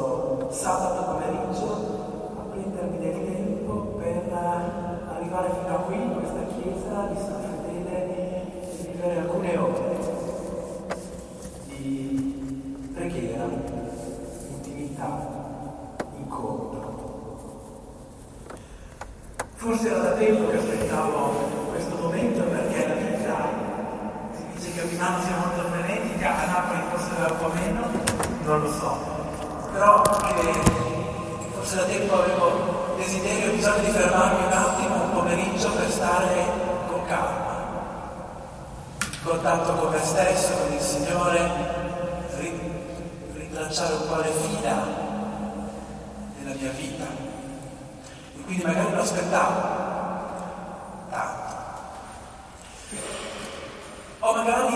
questo sabato pomeriggio a prendermi del tempo per arrivare fino a qui, in questa chiesa di San Fedele, e vivere alcune ore di preghiera, intimità, incontro. Forse era da tempo che aspettavo questo momento, perché la vita si dice che a Milano sia molto frenetica, a Napoli forse era un po' meno, non lo so, però che forse da tempo avevo desiderio, bisogno di fermarmi un attimo, un pomeriggio, per stare con calma, in contatto con me stesso, con il Signore, ritracciare un po' le fila della mia vita. E quindi magari lo aspettavo tanto. O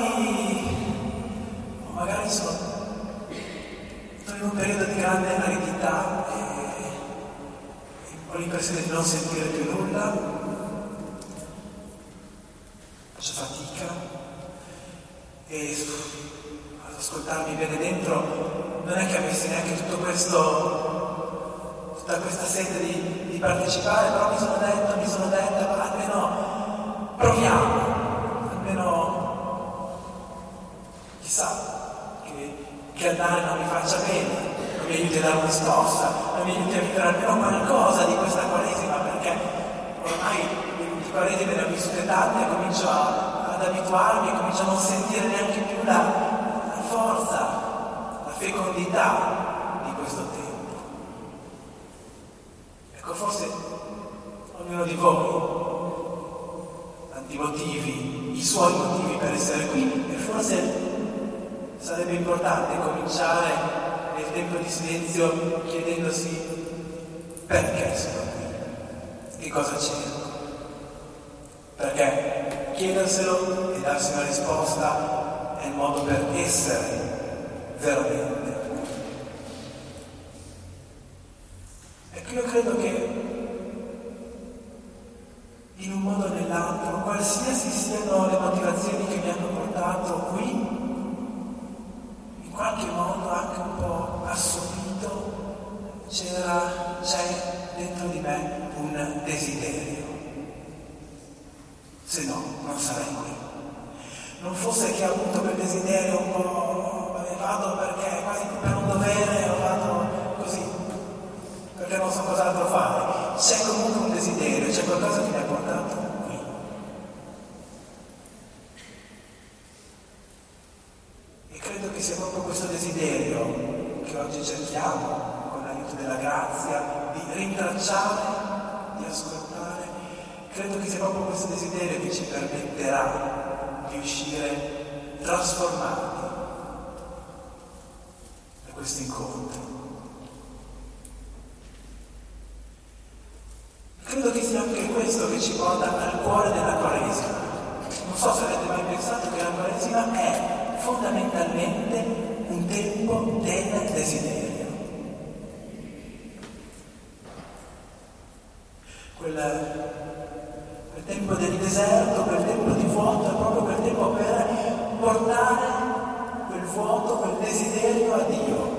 magari sono in un periodo di grande aridità e ho l'impressione di non sentire più nulla, faccio fatica e ad ascoltarmi bene dentro non è che avessi neanche tutta questa sete di partecipare, però mi sono detta, almeno proviamo, almeno chissà che andare non mi faccia bene, non mi aiuti a dare una scossa, non mi aiuti a vivere almeno qualcosa di questa Quaresima, perché ormai di Quaresime ne ho vissute tante, comincio ad abituarmi, comincio a non sentire neanche più la forza, la fecondità di questo tempo. Ecco, forse ognuno di voi, tanti motivi, i suoi motivi per essere qui, e forse sarebbe importante cominciare nel tempo di silenzio chiedendosi perché sono qui, che cosa cerco. Perché chiederselo e darsi una risposta è il modo per essere veramente. Ecco, io credo che in un modo o nell'altro, qualsiasi siano le motivazioni che mi hanno portato qui, in qualche modo anche un po' assopito, c'è dentro di me un desiderio. Se no, non sarei qui. Non fosse che ho avuto quel desiderio un po', vado perché quasi per un dovere, o vado così, perché non so cos'altro fare. C'è comunque un desiderio, c'è qualcosa che mi ha portato qui. E credo che sia proprio questo desiderio che oggi cerchiamo, con l'aiuto della grazia, di rintracciare, di ascoltare. Credo che sia proprio questo desiderio che ci permetterà di uscire trasformati da questo incontro. Credo che sia anche questo che ci porta al cuore della Quaresima. Non so se avete mai pensato che la Quaresima è fondamentalmente un tempo del desiderio. Quel tempo del deserto, quel tempo di vuoto, è proprio quel tempo per portare quel vuoto, quel desiderio a Dio,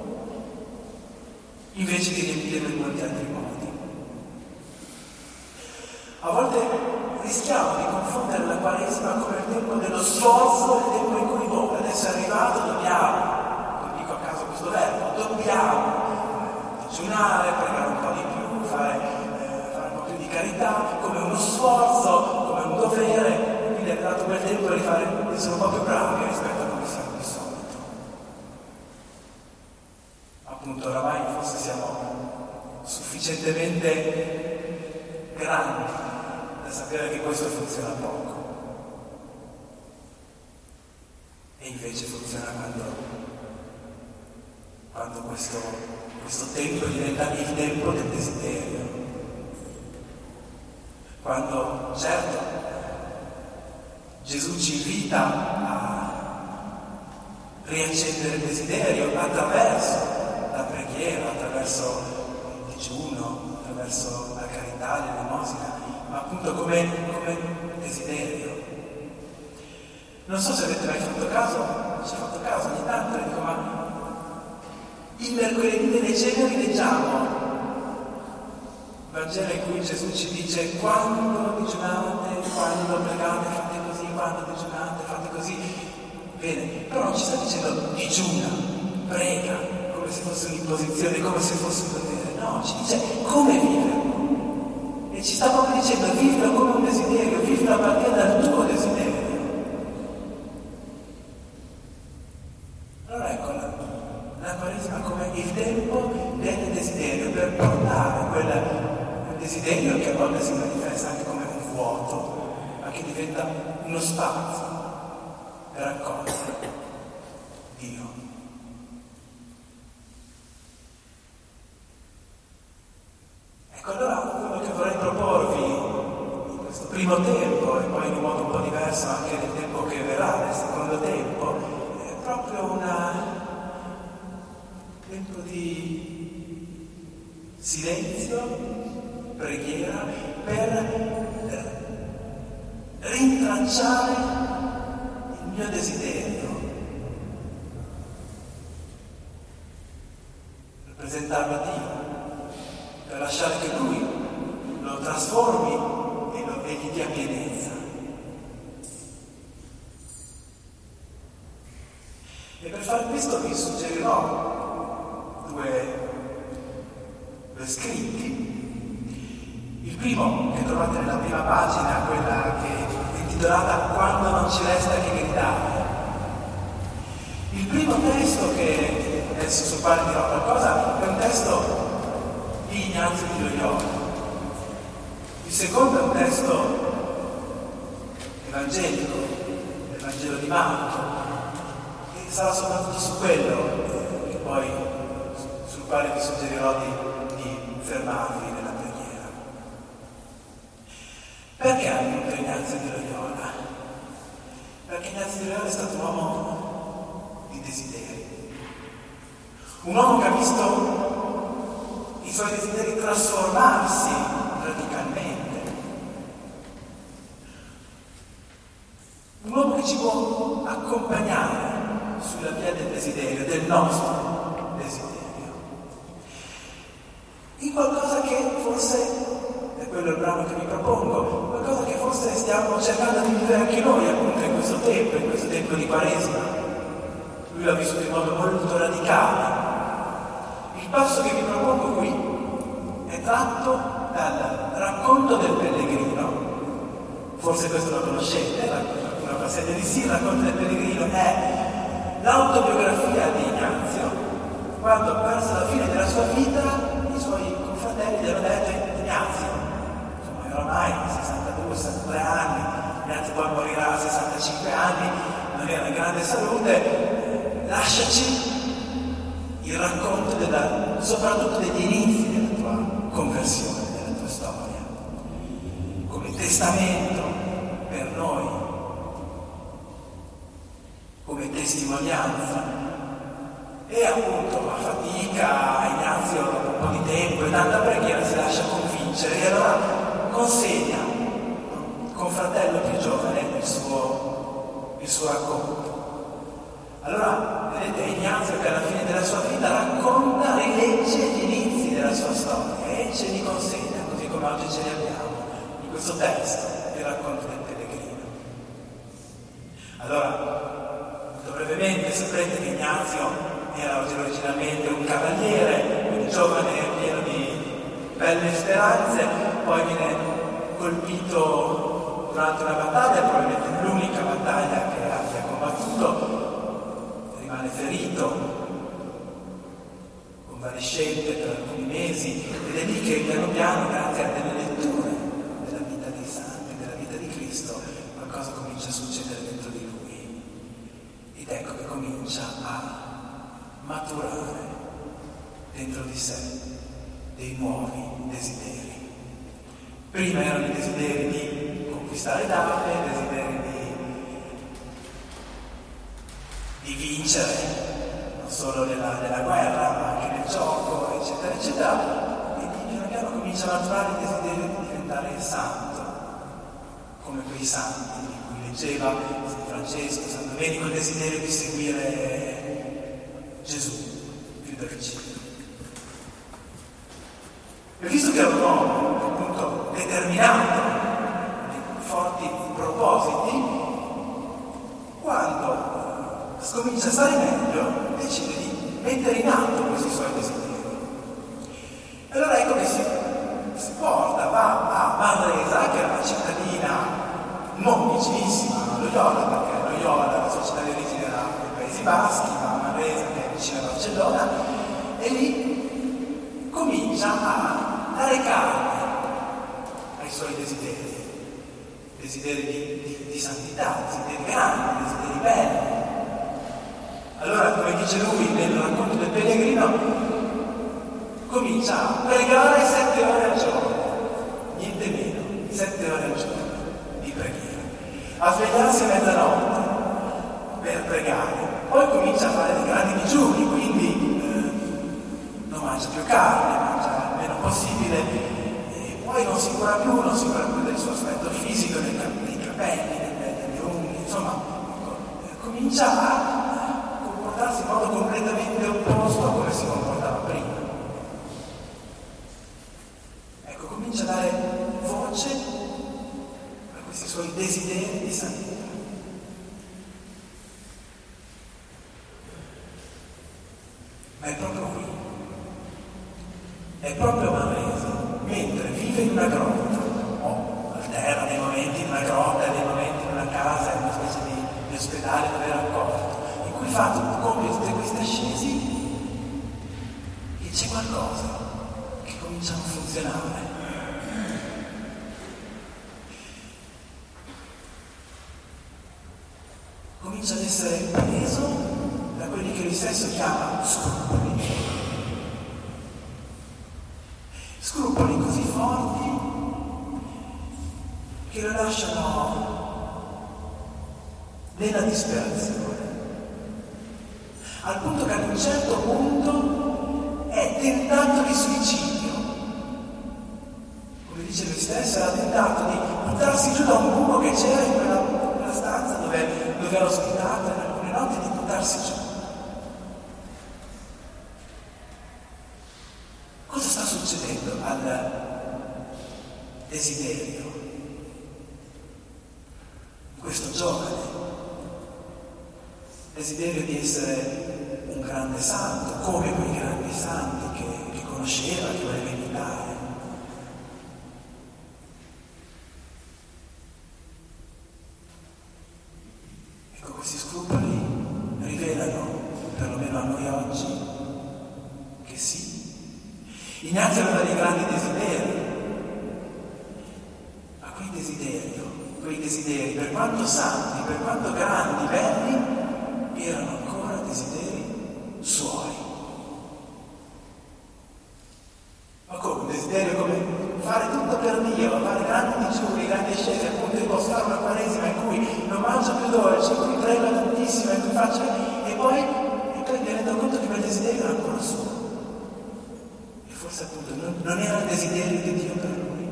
invece di riempirlo in molti altri modi. A volte rischiamo di confondere la Quaresima come il tempo dello sforzo, il tempo in cui adesso è arrivato, dobbiamo, non dico a caso questo verbo, dobbiamo digiunare, pregare un po' di più, fare un po' più di carità, come uno sforzo, come un dovere, quindi è arrivato quel tempo di essere un po' più bravi rispetto a come siamo di solito. Appunto, oramai forse siamo sufficientemente grandi da sapere che questo funziona poco, e invece funziona quando questo tempo diventa il tempo del desiderio, quando certo Gesù ci invita a riaccendere il desiderio attraverso la preghiera, attraverso il digiuno, attraverso la carità, l'elemosina, ma appunto come desiderio. Non so se avete mai fatto caso, ci ho fatto caso ogni tanto, e dico, ma Il mercoledì delle ceneri leggiamo il Vangelo in cui Gesù ci dice: quando digiunate, quando pregate, fate così, quando digiunate, fate così. Bene, però non ci sta dicendo digiuna, prega, come se fosse un'imposizione, come se fosse un dovere. No, ci dice come viverlo. E ci sta proprio dicendo: vivilo come un desiderio, vivilo a partire dal tuo desiderio. Allora ecco, la Quaresima come il tempo del desiderio, per portare quel desiderio che a volte si manifesta anche come un vuoto, ma che diventa uno spazio per accogliere Dio. Ecco, allora quello che vorrei proporvi in questo primo tempo, e poi in un modo un po' diverso anche nel tempo che verrà, nel secondo tempo, è proprio un tempo di silenzio, preghiera, per rintracciare il mio desiderio, per presentarlo a Dio, per lasciare che Lui lo trasformi e gli dia pienezza. E per fare questo vi suggerirò due scritti. Il primo, che trovate nella prima pagina, quella che è intitolata "Quando non ci resta che gridare". Il primo testo, che adesso sul quale dirò qualcosa, è un testo di Ignazio di Loyola. Il secondo è un testo evangelico, del Vangelo di Marco, e sarà soprattutto su quello che poi, sul quale vi suggerirò di fermarvi nella preghiera. Perché appunto Ignazio di Loyola? Perché Ignazio di Loyola è stato un uomo di desideri, un uomo che ha visto i suoi desideri trasformarsi radicalmente, un uomo che ci può accompagnare sulla via del desiderio, del nostro desiderio, in qualcosa che forse, è quello il brano che vi propongo, qualcosa che forse stiamo cercando di vivere anche noi appunto in questo tempo di Quaresima. Lui l'ha vissuto in modo molto radicale. Il passo che vi propongo qui è tratto dal Racconto del Pellegrino. Forse questo lo conoscete, una passeggia di sì. Il Racconto del Pellegrino è l'autobiografia di Ignazio, quando verso la fine della sua vita i suoi confratelli gli hanno detto: Ignazio, insomma, ormai 62-63 anni, Ignazio poi morirà a 65 anni, non era in grande salute, lasciaci il racconto soprattutto degli inizi della tua conversione, della tua storia, come testamento per noi, come testimonianza. E appunto a fatica Ignazio, dopo un po' di tempo e tanta preghiera, si lascia convincere e allora consegna al confratello più giovane il suo racconto. Allora vedete Ignazio che alla fine della sua vita racconta, rilegge gli inizi della sua storia e ce li consegna, così come oggi ce li abbiamo in questo testo, il Racconto del Pellegrino. Allora, molto brevemente, saprete che Ignazio era originalmente un cavaliere, un giovane pieno di belle speranze, poi viene colpito durante una battaglia, probabilmente l'unica battaglia che abbia combattuto, rimane ferito, convalescente per alcuni mesi, ed è lì che piano piano, grazie a delle letture della vita dei santi, della vita di Cristo, qualcosa comincia a succedere dentro di lui. Ed ecco che comincia a maturare dentro di sé dei nuovi desideri. Prima erano i desideri di conquistare Davide, i desideri di vincere, non solo nella guerra, ma anche nel gioco, eccetera, eccetera. E piano piano comincia a maturare il desiderio di diventare santo, come quei santi di cui leggeva San Francesco, San Domenico, il desiderio di seguire Gesù più da vicino. E visto che era un uomo appunto determinato, di forti propositi, quando comincia a stare meglio decide di mettere in atto questi suoi desideri. Allora ecco che si porta, va a Manresa, che è una cittadina non vicinissima a Loyola, perché Loyola, la sua città di origine, era dei Paesi Baschi, va a Manresa, che è vicino a Barcellona, e lì comincia a dare carne ai suoi desideri di santità, desideri grandi, desideri belli. Allora, come dice lui nel racconto del pellegrino, comincia a pregare 7 ore al giorno, niente meno, 7 ore al giorno di preghiera, a svegliarsi a mezzanotte per pregare, poi comincia a fare dei grandi digiuni, quindi non mangia più carne, mangia il meno possibile, e poi non si cura più del suo aspetto fisico, dei capelli, delle unghie, insomma, comincia a comportarsi in modo completamente opposto a come si comportava prima. Comincia a dare voce a questi suoi desideri di santità. Ma è proprio qui, è proprio a Manresa, mentre vive in una grotta, o alterna dei momenti in una grotta e dei momenti in una casa, in una specie di ospedale dove era accolto, in cui compie tutte queste ascesi, e c'è qualcosa che comincia a non funzionare. Comincia ad essere preso da quelli che lui stesso chiama scrupoli. Scrupoli così forti che lo lasciano nella disperazione. Al punto che ad un certo punto è tentato di suicidio. Come dice lui stesso, era tentato di buttarsi giù da un buco che c'era in quella stanza dove era ospitato in alcune notti, di buttarsi giù. Cosa sta succedendo al desiderio? Questo giovane desiderio di essere un grande santo, come quei grandi santi che conosceva, che voleva imitare. Questi scrupoli rivelano, perlomeno a noi oggi, che sì, Ignazio aveva dei grandi desideri, ma quei desideri, per quanto santi, per quanto grandi, belli, erano ancora desideri suoi. Ma come? Un desiderio come fare tutto per Dio, fare grandi digiuni, grandi ascesi, appunto impostare una quaresima in cui non mangio più dolci, in cui prego tantissimo, in cui faccio... E poi mi rendo conto che quel desiderio era ancora suo. E forse appunto non era il desiderio di Dio per lui.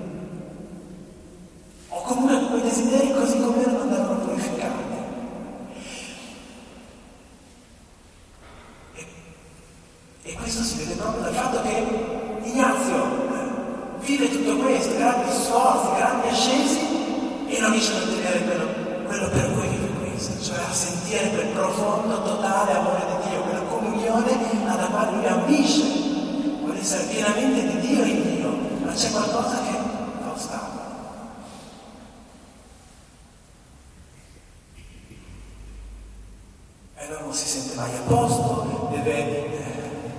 O comunque quei desideri così come erano andavano purificati. E questo si vede proprio dal fatto che Ignazio vive tutto questo, grandi sforzi, grandi ascesi, e non riesce a ottenere quello per cui vive questo, cioè a sentire quel profondo, totale amore di Dio, quella comunione alla quale lui ambisce, vuole essere pienamente di Dio in Dio, ma c'è qualcosa che fa ostacolo. E allora non si sente mai a posto, deve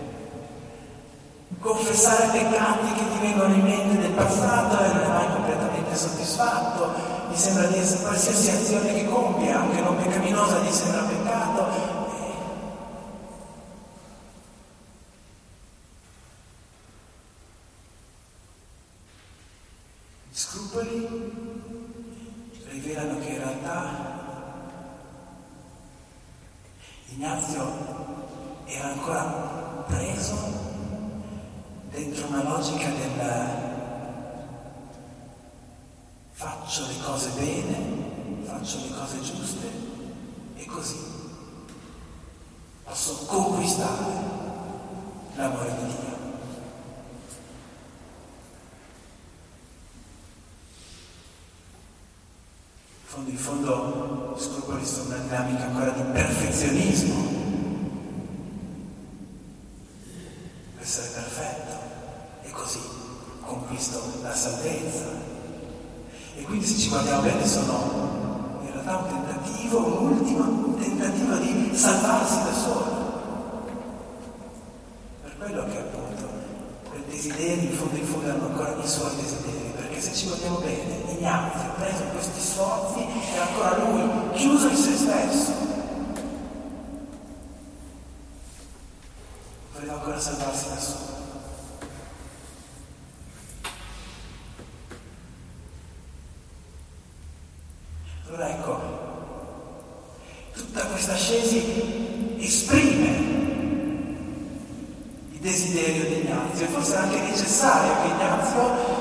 confessare peccati che gli vengono in mente del passato e non è mai completamente soddisfatto, gli sembra di essere qualsiasi azione che compie, anche non peccaminosa, gli sembra peccato. Gli scrupoli rivelano che in realtà Ignazio era ancora preso dentro una logica del faccio le cose bene, faccio le cose giuste e così posso conquistare l'amore di Dio. In fondo gli scrupoli sono una dinamica ancora di perfezionismo, per essere perfetto, e così conquisto la salvezza. E quindi, se ci guardiamo bene, sono in realtà un tentativo, un ultimo tentativo di salvarsi da soli. Per quello che appunto quei desideri in fondo erano ancora i suoi desideri, perché se ci guardiamo bene, Ignazio ha preso questi sforzi e ancora lui chiuso in se stesso voleva ancora salvarsi da solo. Allora ecco, tutta questa ascesi esprime il desiderio di Ignazio, e forse è anche necessario che Ignazio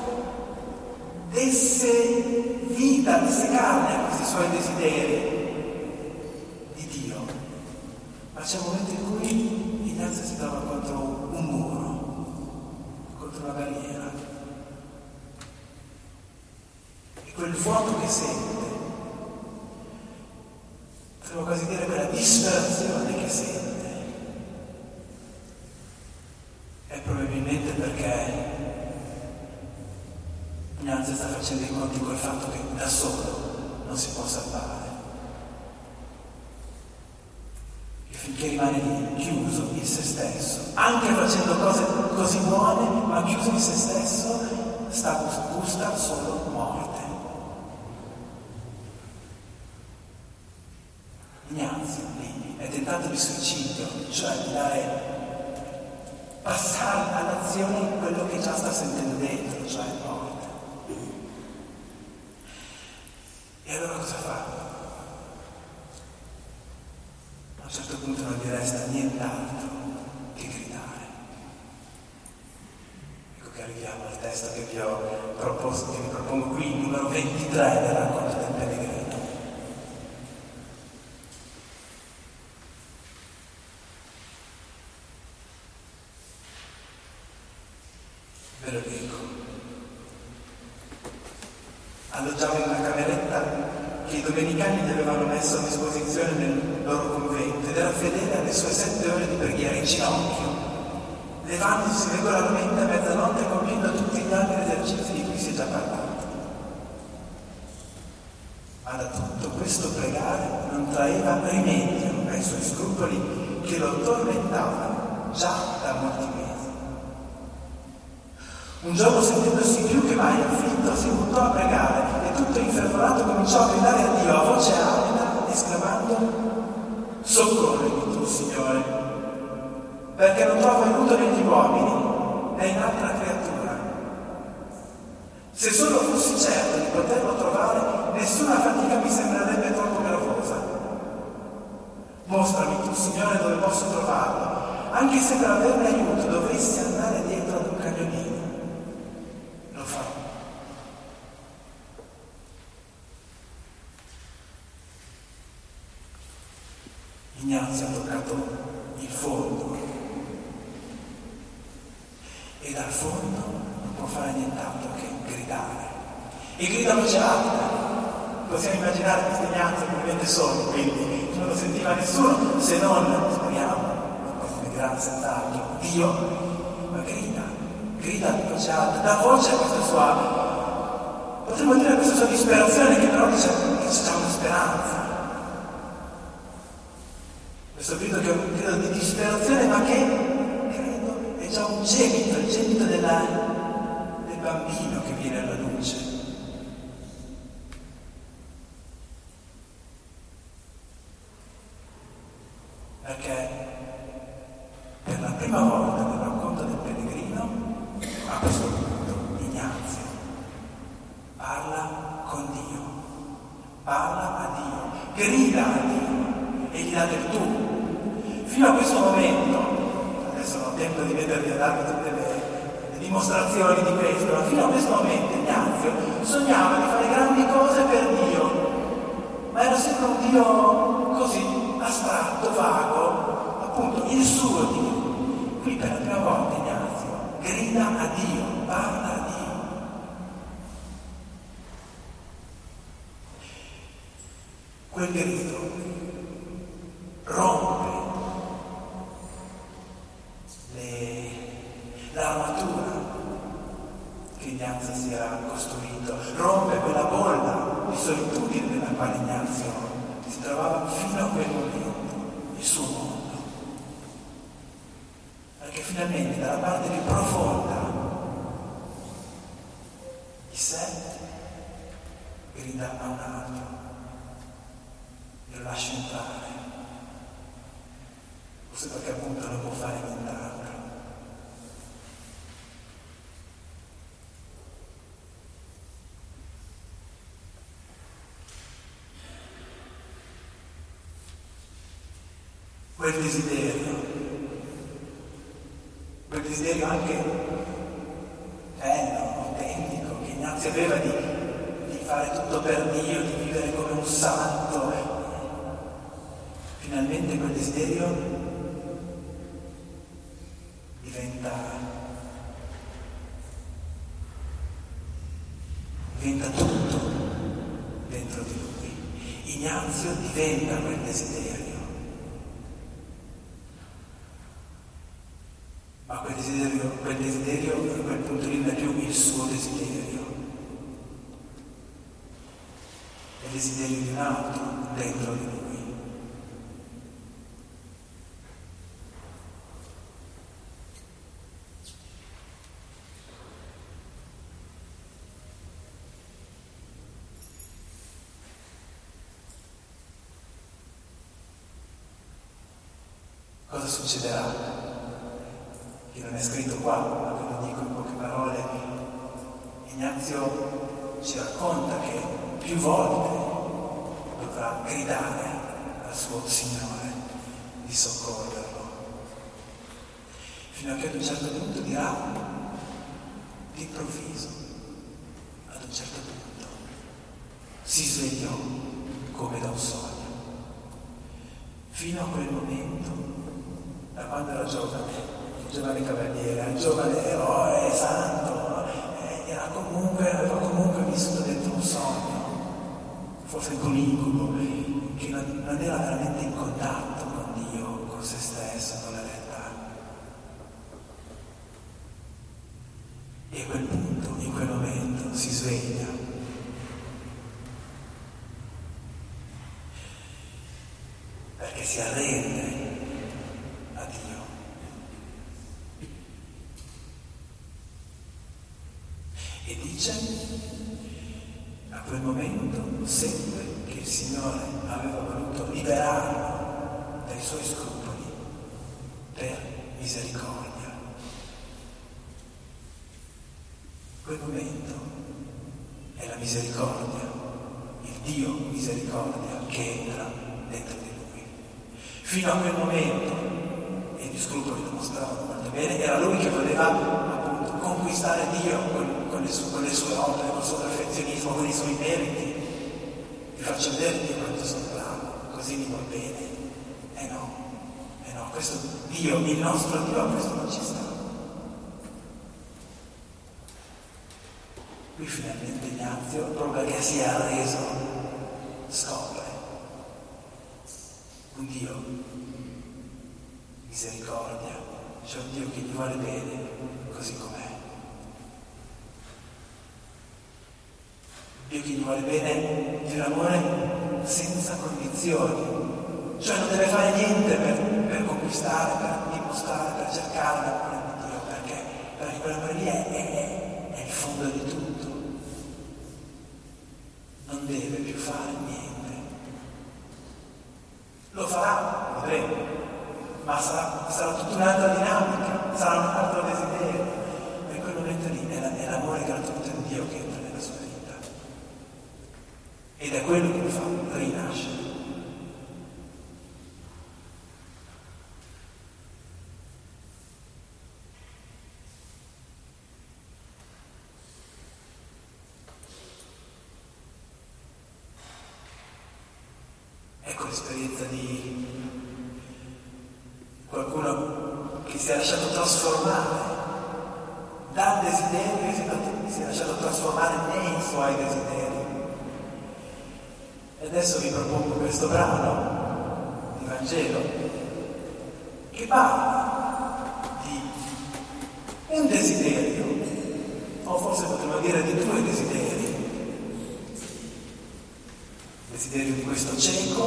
desse vita, desse carne a questi suoi desideri di Dio. Ma c'è un momento in cui Ignazio si trova contro un muro, contro una barriera, e quel vuoto che sente, potremmo quasi dire quella disperazione che sente, è probabilmente perché Ignazio sta facendo i conti col fatto che da solo non si può salvare. E finché rimane lì, chiuso in se stesso, anche facendo cose così buone, ma chiuso in se stesso, gusta solo morte. Ignazio lì è tentato di suicidio, cioè di passare all'azione quello che già sta sentendo dentro, cioè morte. E allora cosa fa? A un certo punto non gli resta nient'altro che gridare. Ecco che arriviamo al testo che vi ho proposto, che vi propongo qui, il numero 23 del racconto del pellegrino. Ve lo dico. Alloggiavo in una cameretta che i domenicani gli avevano messo a disposizione nel loro convento, ed era fedele alle sue 7 ore di preghiera in ginocchio, levandosi regolarmente a mezzanotte e compiendo tutti gli altri esercizi di cui si è già parlato. Ma da tutto questo pregare non traeva rimedio ai suoi scrupoli che lo tormentavano già da molti mesi. Un giorno, sentendosi più che mai afflitto, si buttò a pregare e tutto infervorato cominciò a gridare a Dio a voce alta, esclamando: soccorrimi tu, Signore, perché non trovo aiuto negli uomini né in altra creatura. Se solo fossi certo di poterlo trovare, nessuna fatica mi sembrerebbe troppo gravosa. Mostrami tu, Signore, dove posso trovarlo, anche se per averne aiuto dovessi andare dietro ad un cagnolino. Lo farò. Ignazio ha toccato il fondo, e dal fondo non può fare nient'altro che gridare, e grida a voce alta. Possiamo immaginare questo Ignazio probabilmente solo, quindi non lo sentiva nessuno, se non, speriamo, come diranno senz'altro, Dio, ma grida a voce alta, dà voce a questa sua, potremmo dire, a questa sua disperazione, che però dice che c'è già una speranza. Questo grido che è un grido di disperazione, ma che credo è già un gemito, il gemito del bambino che viene alla luce. Perché per la prima volta nel racconto del pellegrino, a questo punto Ignazio parla con Dio, parla a Dio, grida a Dio e gli dà del tu. Fino a questo momento, adesso non ho tempo di vedervi a darvi tutte le dimostrazioni di questo, ma fino a questo momento Ignazio sognava di fare grandi cose per Dio, ma era sempre un Dio così astratto, vago, appunto il suo Dio. qui per la prima volta Ignazio grida a Dio, parla a Dio. Quel grido rompe l'armatura che Ignazio si era costruito, rompe quella bolla di solitudine nella quale Ignazio si trovava fino a quel momento, il suo mondo. Perché finalmente dalla parte più profonda di sé grida a un altro e lo lascia entrare, forse perché appunto non può fare nient'altro. Quel desiderio anche bello, autentico, che Ignazio aveva di fare tutto per Dio, di vivere come un santo. Finalmente quel desiderio diventa tutto dentro di lui. Ignazio diventa quel desiderio. Ma quel desiderio a quel punto lì non è più il suo desiderio, è il desiderio di un altro dentro di lui. Cosa succederà? Che non è scritto qua, ma ve lo dico in poche parole. Ignazio ci racconta che più volte dovrà gridare al suo Signore di soccorrerlo, fino a che ad un certo punto dirà, d'improvviso, ad un certo punto, si svegliò come da un sogno. Fino a quel momento, da quando era giovane cavaliere, giovane eroe, santo, aveva comunque vissuto dentro un sogno, forse un incubo, che non era veramente in contatto con Dio, con se stesso, con la realtà. E a quel punto, in quel momento, si sveglia. Perché si arrende a Dio. E dice, a quel momento, sempre che il Signore aveva voluto liberarlo dai suoi scrupoli per misericordia. Quel momento è la misericordia, il Dio misericordia che entra dentro di lui. Fino a quel momento, e gli scrupoli lo mostravano molto bene, era lui che voleva appunto conquistare Dio con le sue opere, con il suo perfezionismo, con i suoi meriti. Vi faccio vedere Dio quanto sono bravo, così mi va bene. No, questo Dio, il nostro Dio, a questo non ci sta. Qui finalmente Ignazio, proprio perché si è arreso, scopre un Dio misericordia, c'è un Dio che gli vuole bene così com'è. Dio che gli vuole bene di un amore senza condizioni, cioè non deve fare niente per conquistare, per dimostrare, per cercare l'amore di Dio, perché quell'amore lì è il fondo di tutto. Non deve più fare niente. Lo farà, va bene, ma sarà tutta un'altra dinamica, sarà un altro desiderio. E in quel momento lì è l'amore gratuito di Dio che entra nella sua vita. Ed è quello che lo fa rinascere. Ecco l'esperienza di qualcuno che si si è lasciato trasformare dal desiderio, si è lasciato trasformare nei suoi desideri. E adesso vi propongo questo brano di Vangelo che parla di un desiderio, o forse potremmo dire di due desideri. Il desiderio di questo cieco,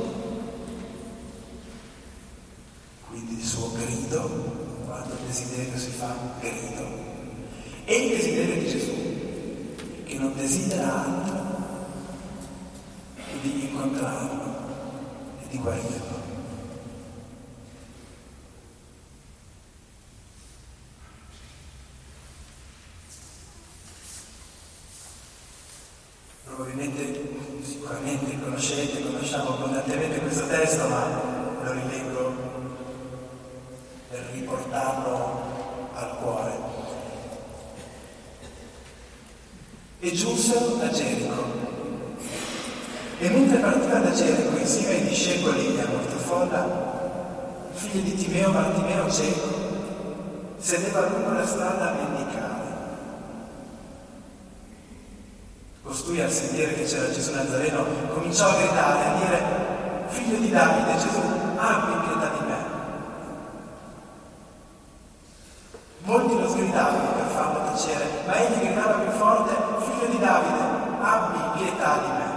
quindi il suo grido, quando il desiderio si fa grido, e il desiderio di Gesù, che non desidera altro che di incontrarlo e di guarirlo. Sicuramente conosciamo abbondantemente questo testo, ma lo rileggo per riportarlo al cuore. E giunsero a Gerico, e mentre partiva da Gerico insieme ai discepoli e a molta folla, il figlio di Timeo, Bartimeo cieco, sedeva lungo la strada a mendicare. Costui, al sentire che c'era Gesù Nazareno, cominciò a gridare, a dire: figlio di Davide, Gesù, abbi pietà di me. Molti lo sgridavano per farlo tacere, ma egli gridava più forte: figlio di Davide, abbi pietà di me.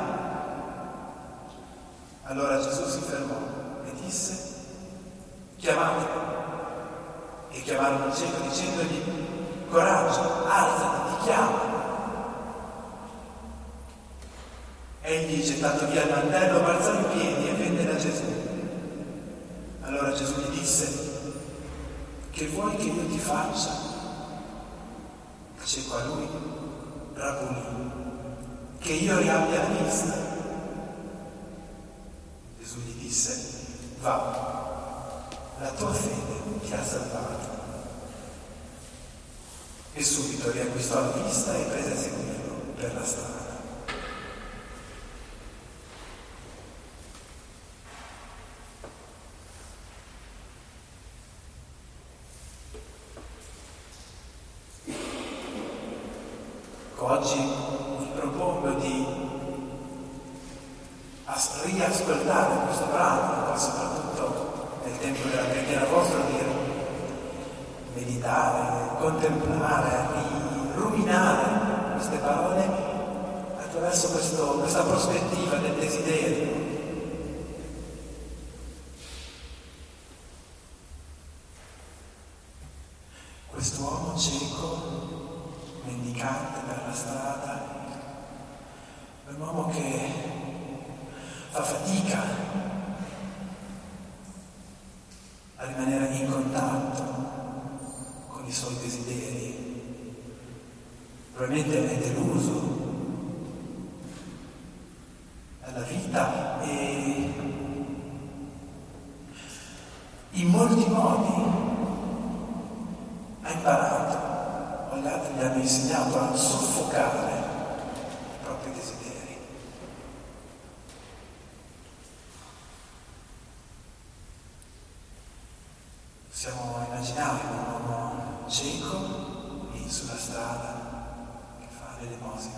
Allora Gesù si fermò e disse: chiamatelo. E chiamarono il cieco dicendogli: coraggio, alzati, ti chiamo. Egli, gettato via il mantello, balzò in piedi e venne da Gesù. Allora Gesù gli disse: che vuoi che io ti faccia? Il cieco a lui: Rabbuni, che io riabbia la vista. Gesù gli disse: va, la tua fede ti ha salvato. E subito riacquistò la vista e prese a seguirlo per la strada. Oggi vi propongo di riascoltare questo brano, poi soprattutto nel tempo della preghiera vostra, di meditare, contemplare, di ruminare queste parole attraverso questa prospettiva del desiderio. Quest'uomo cieco, mendicante per la strada, è un uomo che fa fatica a rimanere in contatto con i suoi desideri, probabilmente è deluso dalla vita e in molti modi ha imparato, gli altri gli hanno insegnato a soffocare i propri desideri. Possiamo immaginare un uomo cieco lì sulla strada che fa l'elemosina.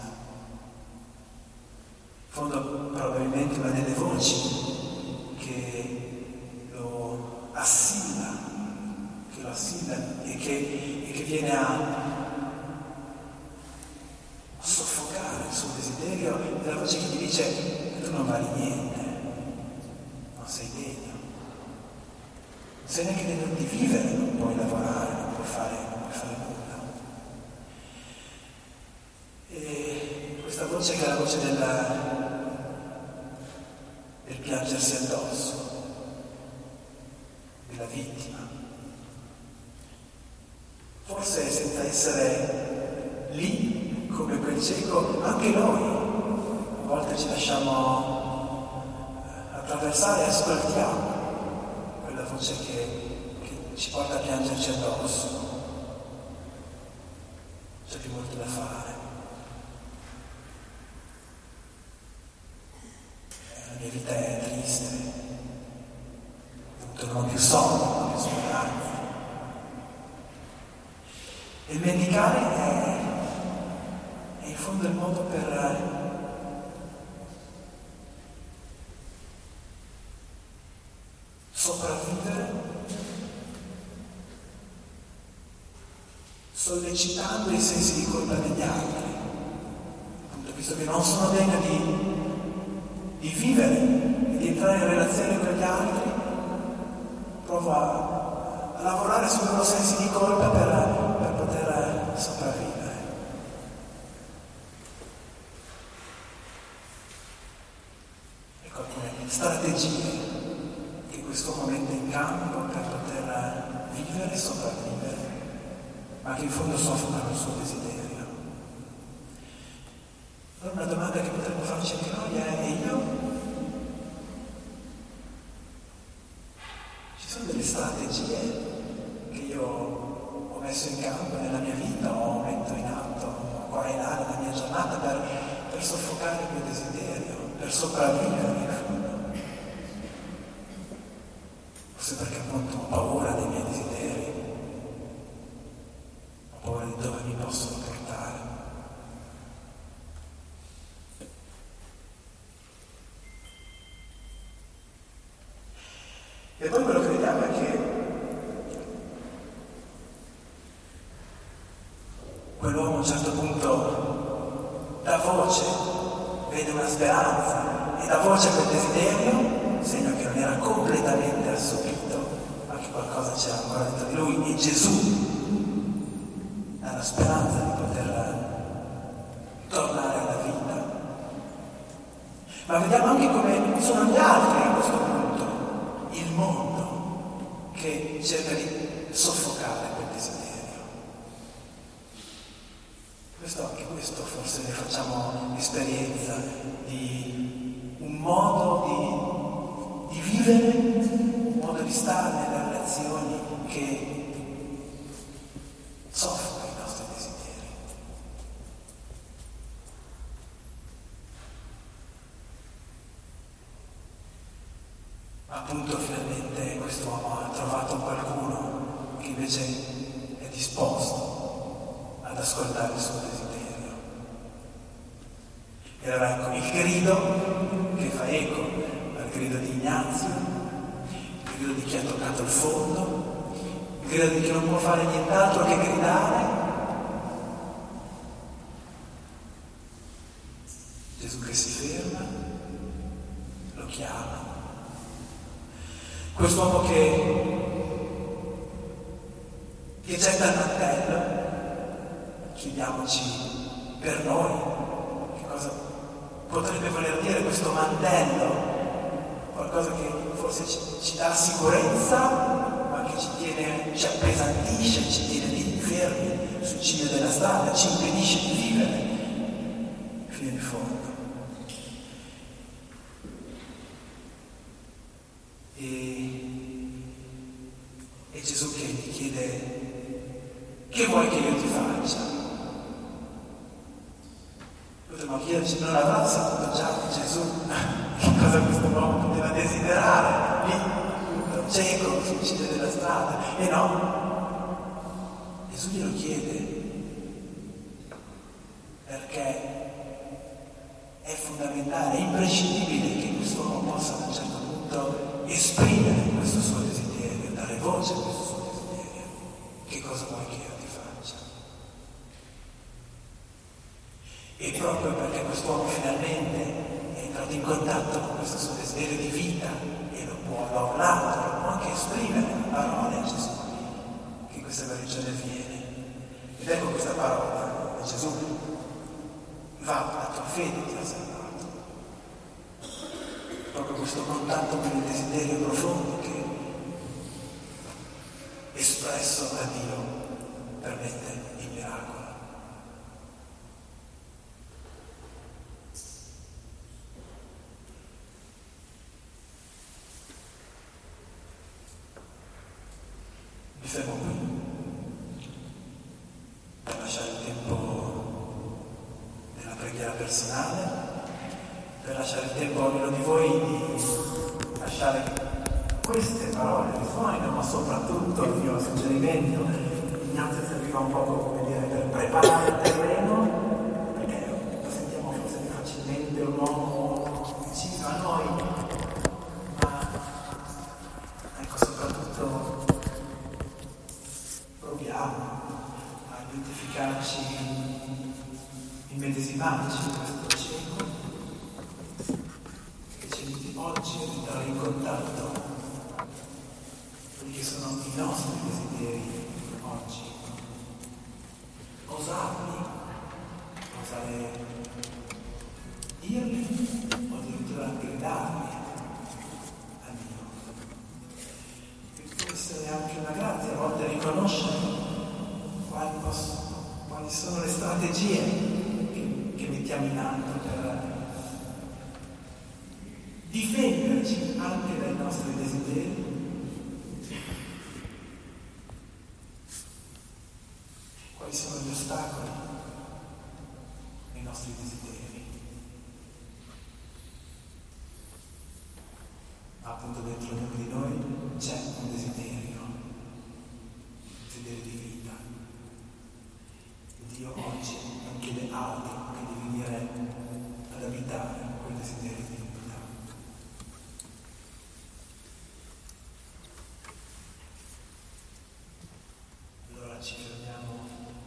In fondo probabilmente una delle voci che lo assilla e che viene a soffocare il suo desiderio, è la voce che gli dice: tu non vali niente, non sei degno, non sei neanche degno di vivere, non puoi lavorare, non puoi fare nulla. E questa voce che è la voce del piangersi addosso, della vittima, forse senza essere lì come quel cieco, anche noi a volte ci lasciamo attraversare e ascoltiamo quella voce che ci porta a piangerci addosso. C'è più molto da fare. La mia vita è triste, non ho più sonno, non ho più speranza. E il mendicare è in fondo il modo per sopravvivere, sollecitando i sensi di colpa degli altri, appunto, visto che non sono degno di vivere e di entrare in relazione con gli altri, provo a lavorare sui loro sensi di colpa per poter sopravvivere. Ecco alcune strategie che quest'uomo mette in campo per poter vivere e sopravvivere, ma che in fondo soffocano il suo desiderio. Allora una domanda che potremmo farci anche noi è: e io? Ci sono delle strategie che io ho messo in campo nella mia vita o metto in atto ancora in aria nella mia giornata per soffocare il mio desiderio, per sopravvivere in fondo? Forse perché appunto ho paura dei miei desideri, ho paura di dove mi possono portare. E poi quello che vediamo è che quell'uomo a un certo punto dà voce, vede una speranza e dà voce a quel desiderio, segno che non era completamente assopito, ma che qualcosa c'era ancora dentro di lui, e Gesù ha la speranza di poter tornare alla vita. Ma vediamo anche come sono gli altri a questo punto, il mondo, che cerca di soffocare quel desiderio. Anche questo forse ne facciamo esperienza di un modo di vivere, un modo di stare nelle relazioni che soffoca i nostri desideri. Appunto, finalmente quest'uomo ha trovato qualcuno che invece è disposto ad ascoltare il suo desiderio. E allora ecco il grido che fa eco al grido di Ignazio, il grido di chi ha toccato il fondo, il grido di chi non può fare nient'altro che gridare. Gesù che si ferma, lo chiama. Quest'uomo che getta il mantello, chiediamoci per noi che cosa potrebbe voler dire questo mantello, qualcosa che forse ci dà sicurezza, ma che ci appesantisce, ci tiene lì fermi sul ciglio della strada, ci impedisce di vivere fino in fondo. E Gesù che gli chiede: che vuoi che io ti faccia? Potremmo chiederci: non avrà saputo già Gesù che cosa questo uomo poteva desiderare lì, cieco sul ciglio della strada? E no, Gesù glielo chiede perché è fondamentale, è imprescindibile che quest'uomo possa a un certo punto esprimere questo suo desiderio, dare voce a questo suo desiderio. Che cosa vuoi che io ti faccia? E proprio perché quest'uomo finalmente è entrato in contatto con questo suo desiderio di vita e lo può da un lato, lo può anche esprimere a parole a Gesù, che questa guarigione avviene. Ed ecco questa parola di Gesù: va, la tua fede ti ha salvato. Proprio questo contatto con il desiderio profondo che, espresso da Dio, permette il miracolo. Mi fermo qui per lasciare il tempo della preghiera personale, per lasciare il tempo a ognuno di voi di lasciare queste parole risuonino, ma soprattutto il mio suggerimento: Ignazio fa un poco, come dire, per preparare il terreno, perché lo sentiamo forse più facilmente un uomo vicino a noi, ma ecco, soprattutto proviamo a identificarci, immedesimarci in questo cieco che ci oggi entrare in contatto quelli che sono i nostri desideri oggi, osarli, osare dirli o addirittura gridarli a Dio. E può essere anche una grazia a volte riconoscere quali sono le strategie che mettiamo in atto per difenderci anche dai nostri desideri. Quali sono gli ostacoli ai nostri desideri? Ma appunto dentro ognuno di noi c'è un desiderio di vita. Dio oggi non chiede altro che di venire ad abitare quel desiderio di vita. Allora ci fermiamo.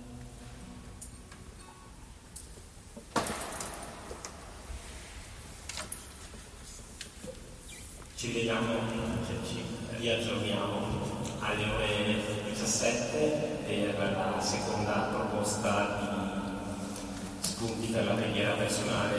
Ci vediamo, ci riaggiorniamo alle ore 17 per la seconda proposta di spunti per la preghiera personale